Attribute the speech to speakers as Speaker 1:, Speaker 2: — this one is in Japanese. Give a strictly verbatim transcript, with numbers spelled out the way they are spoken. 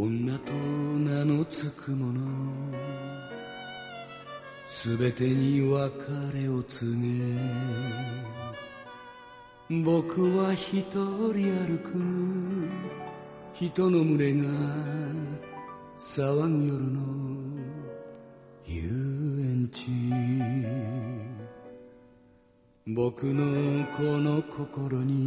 Speaker 1: 女と名のつくものすべてに別れを告げ僕は一人歩く人の群れが騒ぐ夜の遊園地僕のこの心に